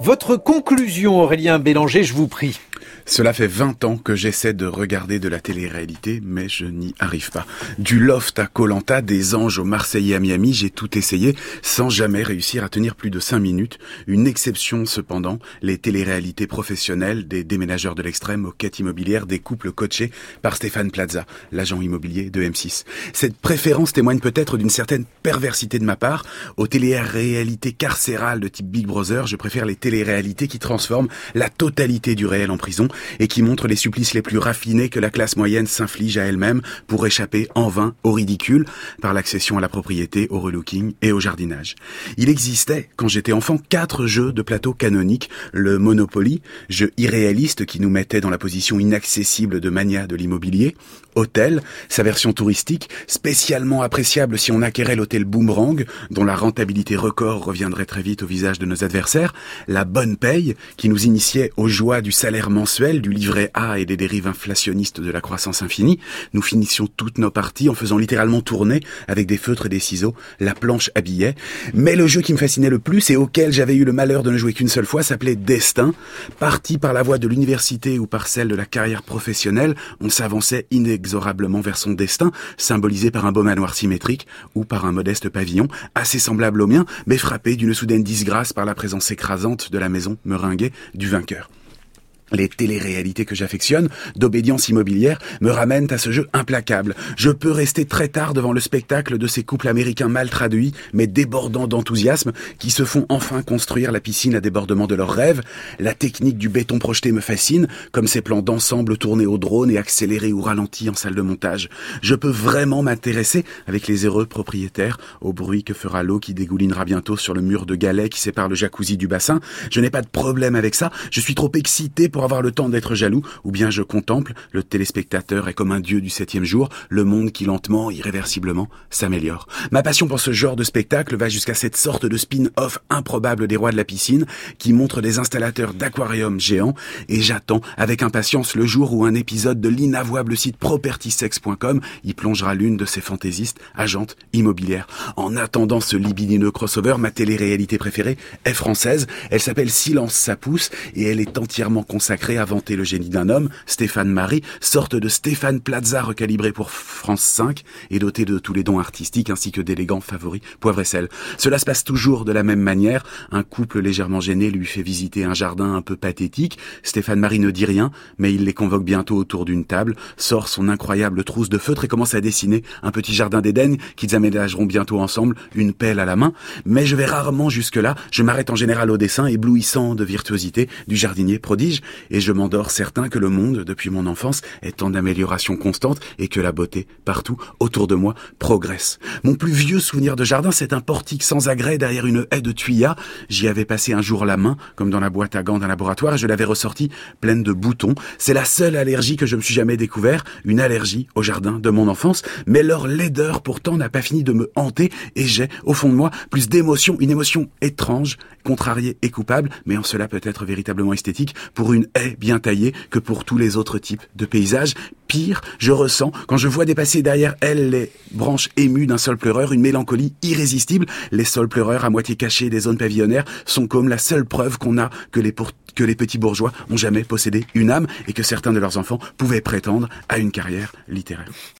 Votre conclusion, Aurélien Bélanger, je vous prie. Cela fait 20 ans que j'essaie de regarder de la télé-réalité, mais je n'y arrive pas. Du Loft à Koh-Lanta, des Anges au Marseillais à Miami, j'ai tout essayé sans jamais réussir à tenir plus de 5 minutes. Une exception cependant, les télé-réalités professionnelles des déménageurs de l'extrême aux quêtes immobilières des couples coachés par Stéphane Plaza, l'agent immobilier de M6. Cette préférence témoigne peut-être d'une certaine perversité de ma part. Aux télé-réalités carcérales de type Big Brother, je préfère les télé-réalités qui transforment la totalité du réel en prison et qui montre les supplices les plus raffinés que la classe moyenne s'inflige à elle-même pour échapper en vain au ridicule par l'accession à la propriété, au relooking et au jardinage. Il existait, quand j'étais enfant, 4 jeux de plateau canoniques. Le Monopoly, jeu irréaliste qui nous mettait dans la position inaccessible de mania de l'immobilier. Hôtel, sa version touristique, spécialement appréciable si on acquérait l'hôtel Boomerang, dont la rentabilité record reviendrait très vite au visage de nos adversaires. La bonne paye, qui nous initiait aux joies du salaire mensuel, du livret A et des dérives inflationnistes de la croissance infinie. Nous finissions toutes nos parties en faisant littéralement tourner, avec des feutres et des ciseaux, la planche à billets. Mais le jeu qui me fascinait le plus et auquel j'avais eu le malheur de ne jouer qu'une seule fois s'appelait Destin. Parti par la voie de l'université ou par celle de la carrière professionnelle, on s'avançait inexorablement vers son destin, symbolisé par un beau manoir symétrique ou par un modeste pavillon, assez semblable au mien, mais frappé d'une soudaine disgrâce par la présence écrasante de la maison meringuée du vainqueur. Les télé-réalités que j'affectionne, d'obédience immobilière, me ramènent à ce jeu implacable. Je peux rester très tard devant le spectacle de ces couples américains mal traduits, mais débordants d'enthousiasme, qui se font enfin construire la piscine à débordement de leurs rêves. La technique du béton projeté me fascine, comme ces plans d'ensemble tournés au drone et accélérés ou ralentis en salle de montage. Je peux vraiment m'intéresser, avec les heureux propriétaires, au bruit que fera l'eau qui dégoulinera bientôt sur le mur de galets qui sépare le jacuzzi du bassin. Je n'ai pas de problème avec ça, je suis trop excité pour avoir le temps d'être jaloux, ou bien je contemple, le téléspectateur est comme un dieu du 7e jour, le monde qui lentement, irréversiblement, s'améliore. Ma passion pour ce genre de spectacle va jusqu'à cette sorte de spin-off improbable des rois de la piscine, qui montre des installateurs d'aquariums géants, et j'attends avec impatience le jour où un épisode de l'inavouable site propertysex.com y plongera l'une de ses fantaisistes, agentes immobilières. En attendant ce libidineux crossover, ma télé-réalité préférée est française, elle s'appelle Silence ça pousse, et elle est entièrement consacré à vanter le génie d'un homme, Stéphane Marie, sorte de Stéphane Plaza recalibré pour France 5 et doté de tous les dons artistiques ainsi que d'élégants favoris poivre et sel. Cela se passe toujours de la même manière. Un couple légèrement gêné lui fait visiter un jardin un peu pathétique. Stéphane Marie ne dit rien, mais il les convoque bientôt autour d'une table, sort son incroyable trousse de feutre et commence à dessiner un petit jardin d'Éden qu'ils aménageront bientôt ensemble, une pelle à la main. Mais je vais rarement jusque-là, je m'arrête en général au dessin éblouissant de virtuosité du jardinier prodige. Et je m'endors certain que le monde, depuis mon enfance, est en amélioration constante et que la beauté, partout, autour de moi, progresse. Mon plus vieux souvenir de jardin, c'est un portique sans agrès derrière une haie de tuyas. J'y avais passé un jour la main, comme dans la boîte à gants d'un laboratoire, et je l'avais ressortie pleine de boutons. C'est la seule allergie que je me suis jamais découvert, une allergie au jardin de mon enfance, mais leur laideur pourtant n'a pas fini de me hanter, et j'ai, au fond de moi, plus d'émotion, une émotion étrange, contrariée et coupable, mais en cela peut-être véritablement esthétique, pour une haie bien taillée que pour tous les autres types de paysages. Pire, je ressens, quand je vois dépasser derrière elle les branches émues d'un sol pleureur, une mélancolie irrésistible. Les sols pleureurs à moitié cachés des zones pavillonnaires sont comme la seule preuve qu'on a que les petits bourgeois ont jamais possédé une âme et que certains de leurs enfants pouvaient prétendre à une carrière littéraire.